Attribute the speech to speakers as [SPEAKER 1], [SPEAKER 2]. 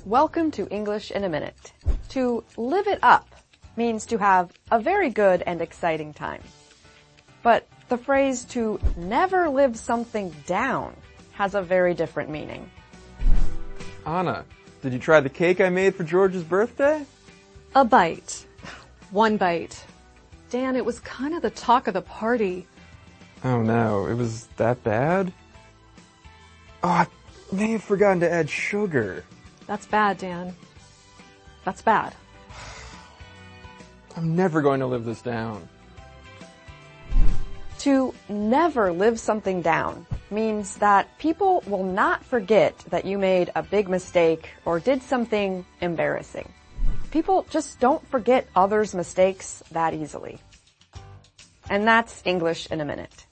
[SPEAKER 1] Welcome to English in a Minute. To live it up means to have a very good and exciting time. But the phrase to never live something down has a very different meaning.
[SPEAKER 2] Anna, did you try the cake I made for George's birthday?
[SPEAKER 3] A bite. One bite. Dan, it was kind of the talk of the party.
[SPEAKER 2] Oh no, it was that bad? Oh, I may have forgotten to add sugar.
[SPEAKER 3] That's bad, Dan. That's bad.
[SPEAKER 2] I'm never going to live this down.
[SPEAKER 1] To never live something down means that people will not forget that you made a big mistake or did something embarrassing. People just don't forget others' mistakes that easily. And that's English in a Minute.